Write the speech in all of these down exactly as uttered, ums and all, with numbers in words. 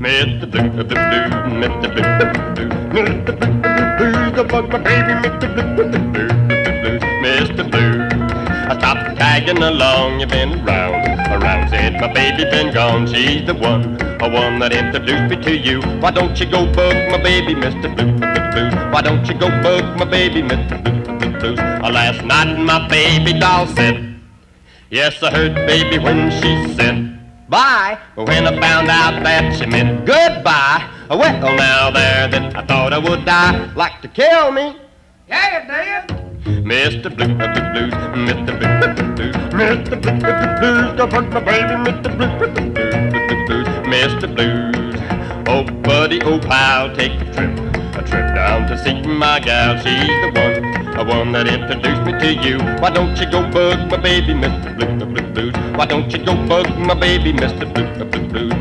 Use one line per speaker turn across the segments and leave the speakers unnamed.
Mister Blue, Blue, Blue, Mister Blue, Blue, Blue, Mister Blue, Blue, Blue, go bug my baby, Mister Blue, Blue, Blue, Blue, Mister Blue. I stopped tagging along, you've been around, around, said my baby been gone. She's the one, the one that introduced me to you. Why don't you go bug my baby, Mister Blue, Blue, Blue? Why don't you go bug my baby, Mister Blue, Blue, Blue? Last night my baby doll said, yes, I heard baby when she said bye, but when I found out that she meant goodbye, well now there, then I thought I would die, like to kill me.
Yeah, you did.
Mister Blue, Blue, Blues, Mister Blue, Blue, Blues, Mister Blue, Blue, Blues, don't hurt my baby, Mister Blue, Blue, Blue, Blues, Mister Blues. Oh buddy, oh pal, take a trip, a trip down to see my gal. She's the one, the one that introduced me to you. Why don't you go bug my baby, Mister Blue, Blue, Blues? Why don't you go bug my baby, Mister Blue, Blue, Blues?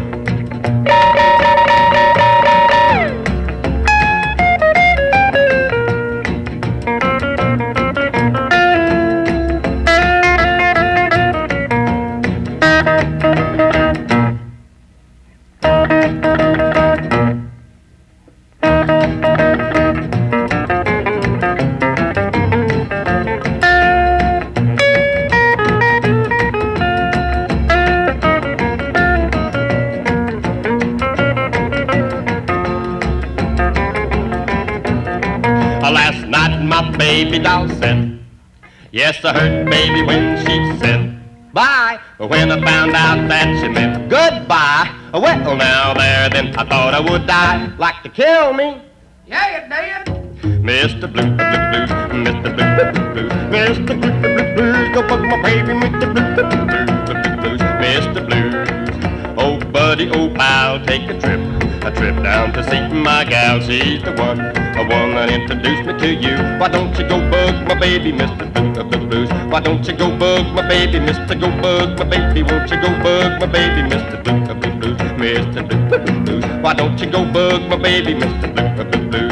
Last night my baby doll said, yes, I heard baby when she said bye, but when I found out that she meant goodbye, well now there, then I thought I would die, like to kill me.
Yeah, you did.
Mister Blue, Blue, Blues, Mister Blue, Blue, Blues, Mister Blue, Blue, Blues, go bug my baby, Mister Blue, Blue, Blue, Blues, Mister Blues. Oh buddy, oh pal, take a trip, a trip down to see my gal. She's the one, the one that introduced me to you. Why don't you go bug my baby, Mister Blue, Blue, Blues? Why don't you go bug my baby, Mister Go bug my baby? Won't you go bug my baby, Mister Blue, Blue, Blues, Mister Blue, Blue, Blues? Why don't you go bug my baby, Mister Blue, Blue, Blues?